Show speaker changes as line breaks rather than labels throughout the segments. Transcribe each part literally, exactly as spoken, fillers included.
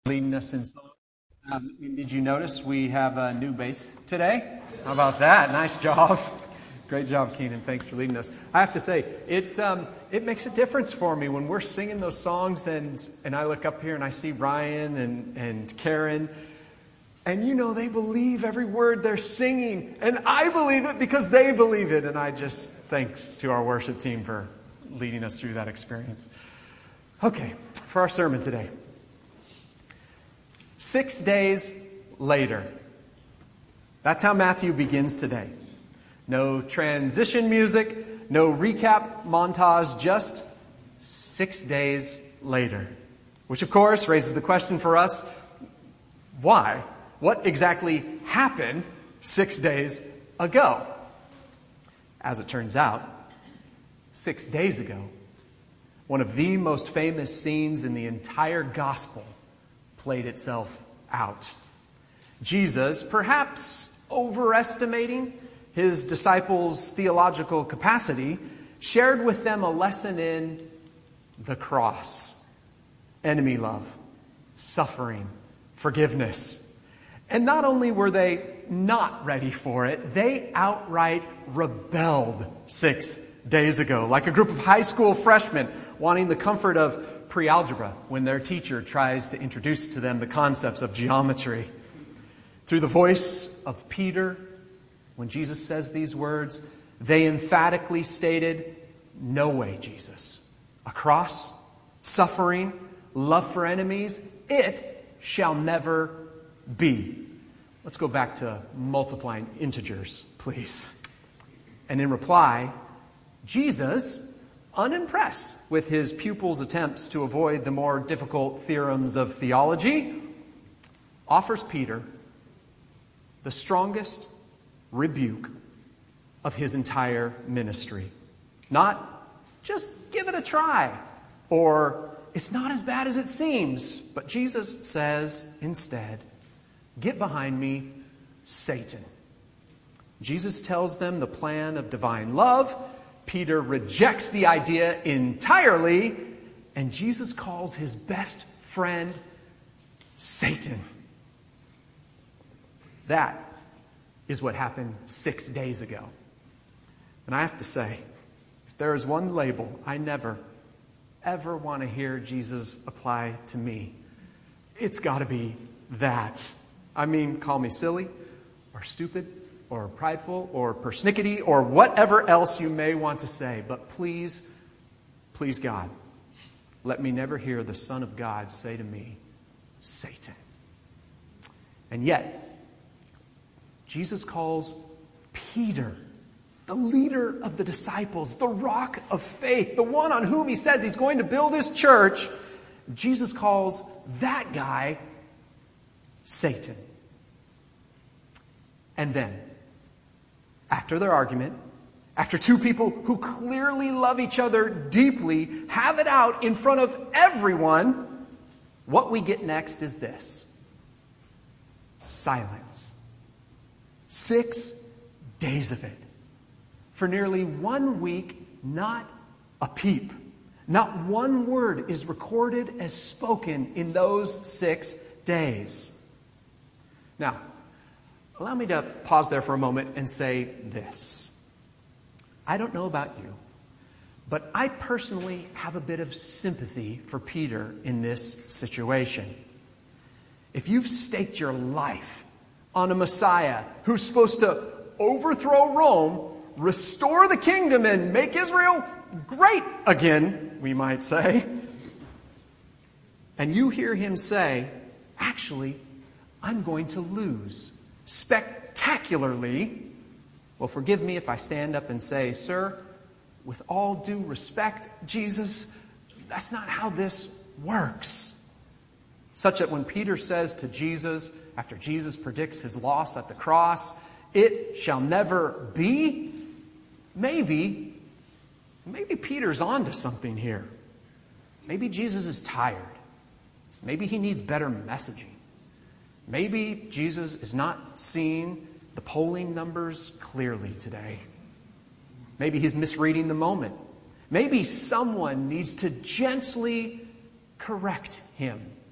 Leading us in song. Um, did you notice we have a new bass today? How about that? Nice job. Great job, Keenan. Thanks for leading us. I have to say, it um, it makes a difference for me when we're singing those songs and and I look up here and I see Ryan and, and Karen. And you know, they believe every word they're singing. And I believe it because they believe it. And I just, thanks to our worship team for leading us through that experience. Okay, for our sermon today. Six days later. That's how Matthew begins today. No transition music, no recap montage, just six days later. Which of course raises the question for us, why? What exactly happened six days ago? As it turns out, six days ago, one of the most famous scenes in the entire gospel played itself out. Jesus, perhaps overestimating his disciples' theological capacity, shared with them a lesson in the cross, enemy love, suffering, forgiveness. And not only were they not ready for it, they outright rebelled six days ago, like a group of high school freshmen wanting the comfort of pre-algebra when their teacher tries to introduce to them the concepts of geometry. Through the voice of Peter, when Jesus says these words, they emphatically stated, "No way, Jesus. A cross, suffering, love for enemies, it shall never be." Let's go back to multiplying integers, please. And in reply, Jesus, unimpressed with his pupils' attempts to avoid the more difficult theorems of theology, offers Peter the strongest rebuke of his entire ministry. Not just give it a try, or it's not as bad as it seems, but Jesus says instead, "Get behind me, Satan." Jesus tells them the plan of divine love. Peter rejects the idea entirely, and Jesus calls his best friend Satan. That is what happened six days ago. And I have to say, if there is one label I never, ever want to hear Jesus apply to me, it's got to be that. I mean, call me silly or stupid or prideful or persnickety or whatever else you may want to say. But please, please God, let me never hear the Son of God say to me, Satan. And yet, Jesus calls Peter, the leader of the disciples, the rock of faith, the one on whom he says he's going to build his church. Jesus calls that guy Satan. And then, after their argument, after two people who clearly love each other deeply have it out in front of everyone, what we get next is this: silence. Six days of it. For nearly one week, not a peep. Not one word is recorded as spoken in those six days. Now, allow me to pause there for a moment and say this. I don't know about you, but I personally have a bit of sympathy for Peter in this situation. If you've staked your life on a Messiah who's supposed to overthrow Rome, restore the kingdom, and make Israel great again, we might say, and you hear him say, actually, I'm going to lose spectacularly. Well, forgive me if I stand up and say, sir, with all due respect, Jesus, that's not how this works. Such that when Peter says to Jesus, after Jesus predicts his loss at the cross, it shall never be, maybe, maybe Peter's on to something here. Maybe Jesus is tired. Maybe he needs better messaging. Maybe Jesus is not seeing the polling numbers clearly today. Maybe he's misreading the moment. Maybe someone needs to gently correct him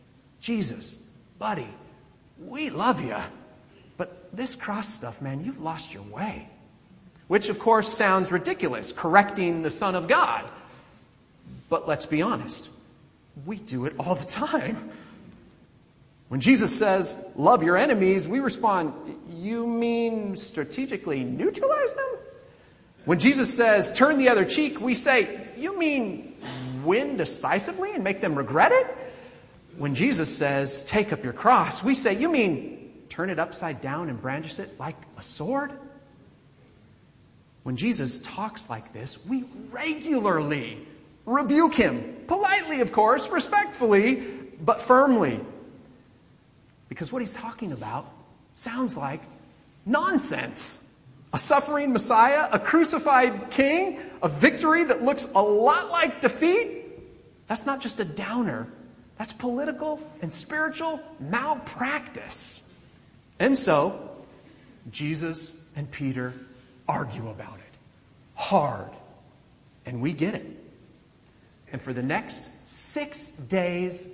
Jesus, buddy, we love you, but this cross stuff, man, you've lost your way. Which, of course, sounds ridiculous, correcting the Son of God. But let's be honest, we do it all the time. When Jesus says, love your enemies, we respond, you mean strategically neutralize them? When Jesus says, turn the other cheek, we say, you mean win decisively and make them regret it? When Jesus says, take up your cross, we say, you mean turn it upside down and brandish it like a sword? When Jesus talks like this, we regularly rebuke him. Politely, of course, respectfully, but firmly. Because what he's talking about sounds like nonsense. A suffering Messiah, a crucified king, a victory that looks a lot like defeat. That's not just a downer. That's political and spiritual malpractice. And so, Jesus and Peter argue about it. Hard. And we get it. And for the next six days,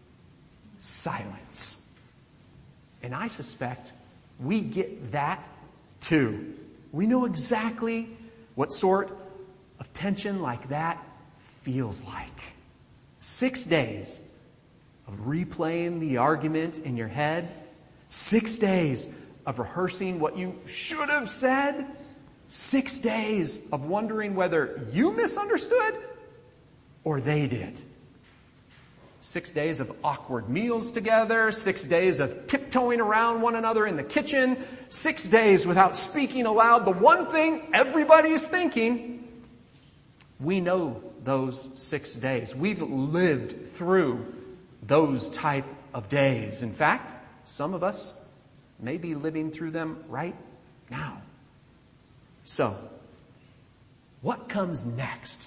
silence. And I suspect we get that too. We know exactly what sort of tension like that feels like. Six days of replaying the argument in your head. Six days of rehearsing what you should have said. Six days of wondering whether you misunderstood or they did. Six days of awkward meals together. Six days of tiptoeing around one another in the kitchen. Six days without speaking aloud the one thing everybody's thinking. We know those six days. We've lived through those type of days. In fact, some of us may be living through them right now. So, what comes next?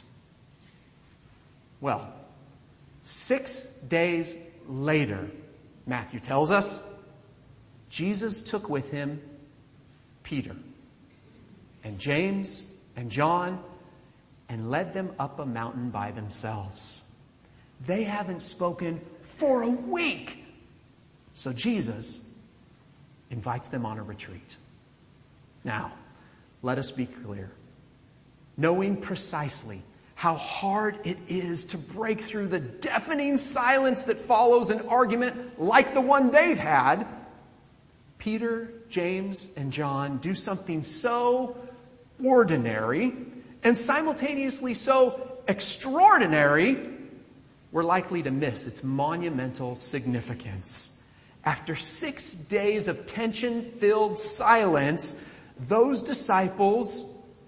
Well, six days later, Matthew tells us, Jesus took with him Peter and James and John and led them up a mountain by themselves. They haven't spoken for a week. So Jesus invites them on a retreat. Now, let us be clear. Knowing precisely how hard it is to break through the deafening silence that follows an argument like the one they've had, Peter, James, and John do something so ordinary and simultaneously so extraordinary, we're likely to miss its monumental significance. After six days of tension-filled silence, those disciples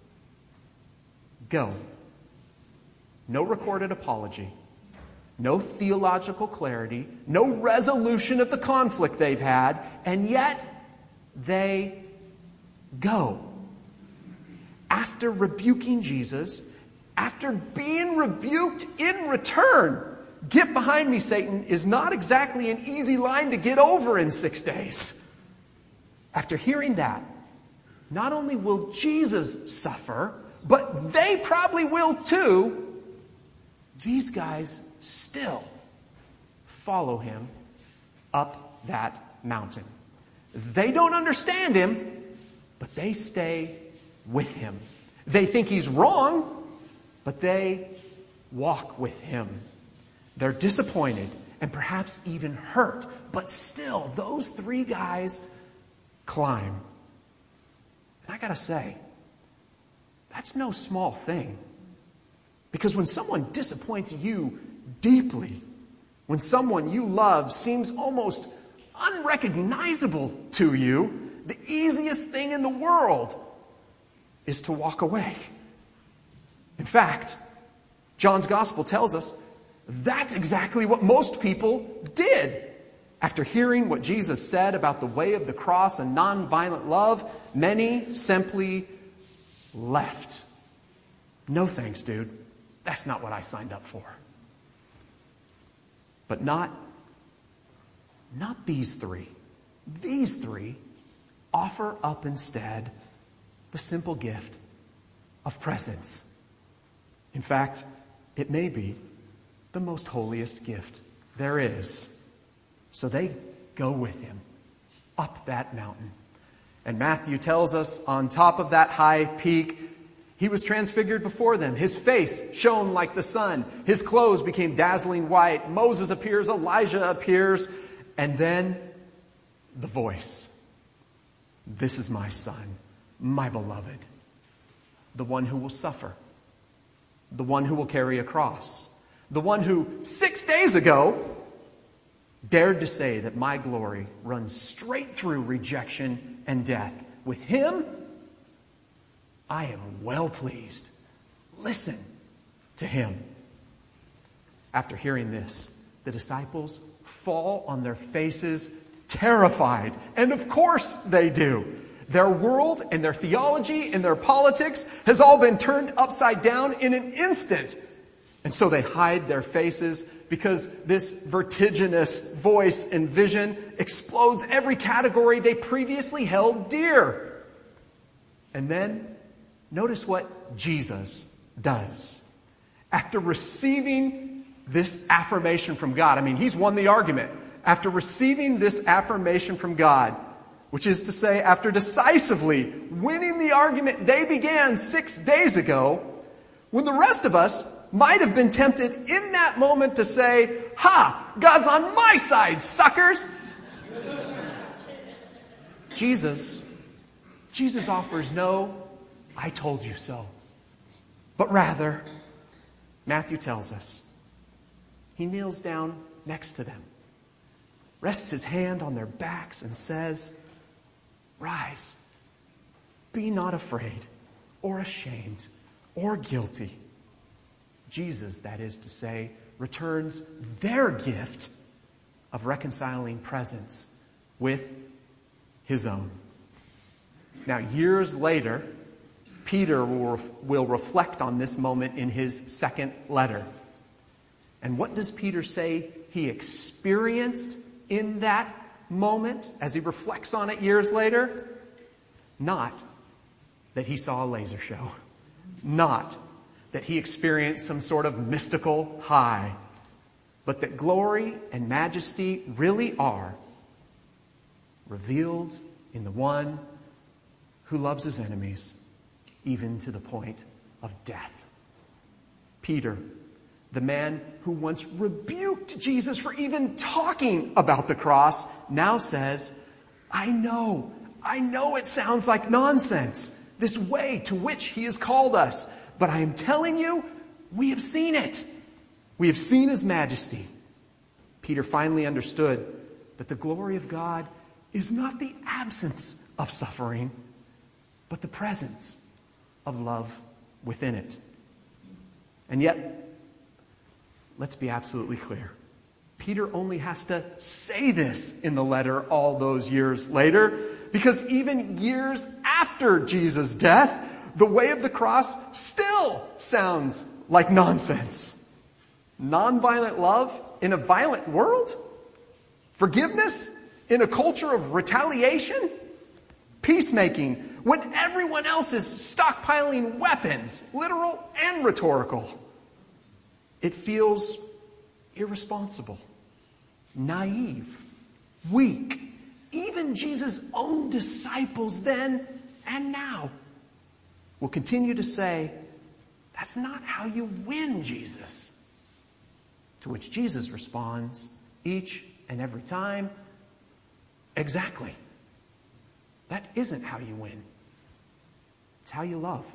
go. No recorded apology, no theological clarity, no resolution of the conflict they've had, and yet they go. After rebuking Jesus, after being rebuked in return, get behind me, Satan, is not exactly an easy line to get over in six days. After hearing that, not only will Jesus suffer, but they probably will too. These guys still follow him up that mountain. They don't understand him, but they stay with him. They think he's wrong, but they walk with him. They're disappointed and perhaps even hurt, but still, those three guys climb. And I gotta say, that's no small thing. Because when someone disappoints you deeply, when someone you love seems almost unrecognizable to you, the easiest thing in the world is to walk away. In fact, John's Gospel tells us that's exactly what most people did. After hearing what Jesus said about the way of the cross and nonviolent love, many simply left. No thanks, dude. That's not what I signed up for. But not, not these three. These three offer up instead the simple gift of presence. In fact, it may be the most holiest gift there is. So they go with him up that mountain. And Matthew tells us on top of that high peak, he was transfigured before them. His face shone like the sun. His clothes became dazzling white. Moses appears, Elijah appears, and then the voice. This is my son, my beloved, the one who will suffer, the one who will carry a cross, the one who six days ago dared to say that my glory runs straight through rejection and death. With him, I am well pleased. Listen to him. After hearing this, the disciples fall on their faces, terrified. And of course they do. Their world and their theology and their politics has all been turned upside down in an instant. And so they hide their faces because this vertiginous voice and vision explodes every category they previously held dear. And then notice what Jesus does. After receiving this affirmation from God, I mean, he's won the argument. After receiving this affirmation from God, which is to say, after decisively winning the argument they began six days ago, when the rest of us might have been tempted in that moment to say, "Ha! God's on my side, suckers!" Jesus, Jesus offers no, "I told you so." But rather, Matthew tells us, he kneels down next to them, rests his hand on their backs and says, "Rise, be not afraid or ashamed or guilty." Jesus, that is to say, returns their gift of reconciling presence with his own. Now, years later, Peter will, will reflect on this moment in his second letter. And what does Peter say he experienced in that moment as he reflects on it years later? Not that he saw a laser show. Not that he experienced some sort of mystical high. But that glory and majesty really are revealed in the one who loves his enemies, even to the point of death. Peter, the man who once rebuked Jesus for even talking about the cross, now says, I know, I know it sounds like nonsense, this way to which he has called us. But I am telling you, we have seen it. We have seen his majesty. Peter finally understood that the glory of God is not the absence of suffering, but the presence of love within it. And yet, let's be absolutely clear. Peter only has to say this in the letter all those years later, because even years after Jesus' death, the way of the cross still sounds like nonsense. Nonviolent love in a violent world? Forgiveness in a culture of retaliation? Peacemaking when everyone else is stockpiling weapons, literal and rhetorical. It feels irresponsible, naive, weak. Even Jesus' own disciples then and now will continue to say, that's not how you win, Jesus. To which Jesus responds each and every time, exactly. That isn't how you win. It's how you love.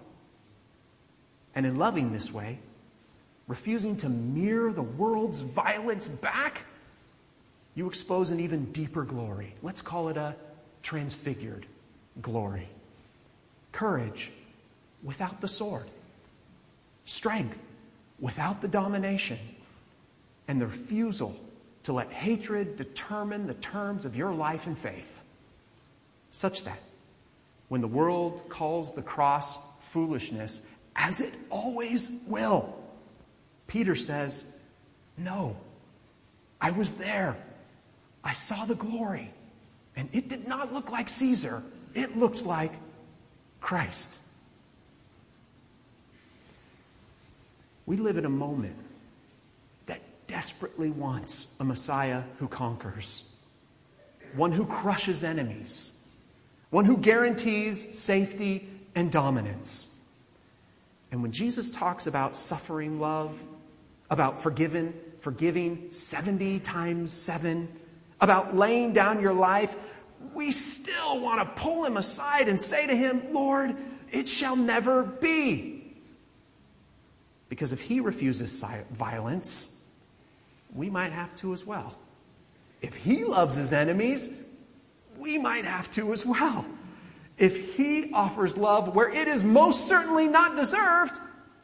And in loving this way, refusing to mirror the world's violence back, you expose an even deeper glory. Let's call it a transfigured glory. Courage without the sword. Strength without the domination. And the refusal to let hatred determine the terms of your life and faith. Such that when the world calls the cross foolishness, as it always will, Peter says, no, I was there. I saw the glory. And it did not look like Caesar. It looked like Christ. We live in a moment that desperately wants a Messiah who conquers. one who crushes enemies, one who guarantees safety and dominance. And when Jesus talks about suffering love, about forgiven, forgiving seventy times seven, about laying down your life, we still want to pull him aside and say to him, Lord, it shall never be. Because if he refuses violence, we might have to as well. If he loves his enemies, we might have to as well. If he offers love where it is most certainly not deserved,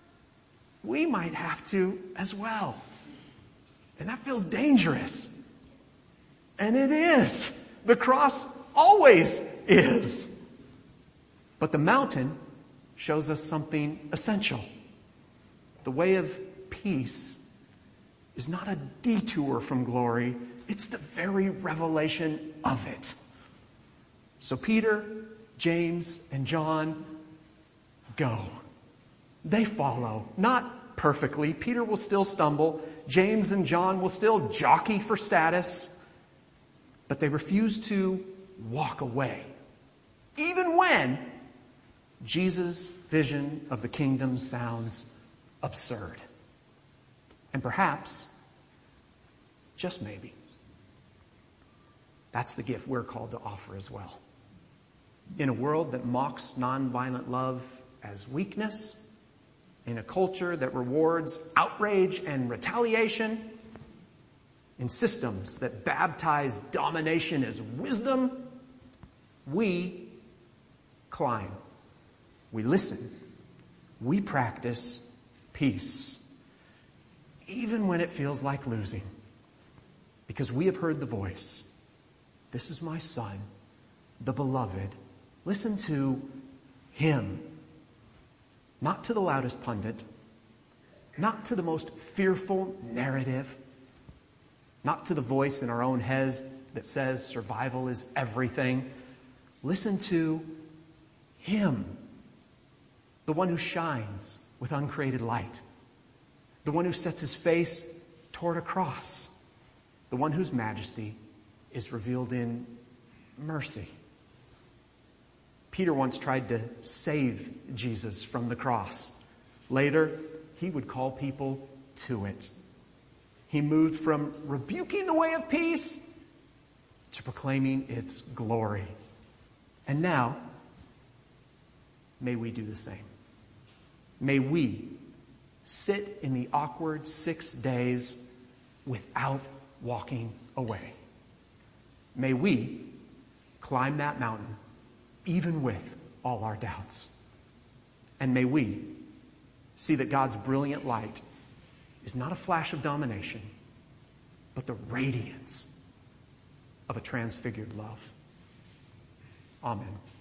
we might have to as well. And that feels dangerous. And it is. The cross always is. But the mountain shows us something essential. The way of peace is not a detour from glory. It's the very revelation of it. So Peter, James, and John go. They follow. Not perfectly. Peter will still stumble. James and John will still jockey for status. But they refuse to walk away. Even when Jesus' vision of the kingdom sounds absurd. And perhaps, just maybe, that's the gift we're called to offer as well. In a world that mocks nonviolent love as weakness, in a culture that rewards outrage and retaliation, in systems that baptize domination as wisdom, we climb, we listen, we practice peace, even when it feels like losing, because we have heard the voice. This is my son, the beloved. Listen to him. Not to the loudest pundit. Not to the most fearful narrative. Not to the voice in our own heads that says survival is everything. Listen to him. The one who shines with uncreated light. The one who sets his face toward a cross. The one whose majesty is revealed in mercy. Peter once tried to save Jesus from the cross. Later, he would call people to it. He moved from rebuking the way of peace to proclaiming its glory. And now, may we do the same. May we sit in the awkward six days without walking away. May we climb that mountain even with all our doubts. And may we see that God's brilliant light is not a flash of domination, but the radiance of a transfigured love. Amen.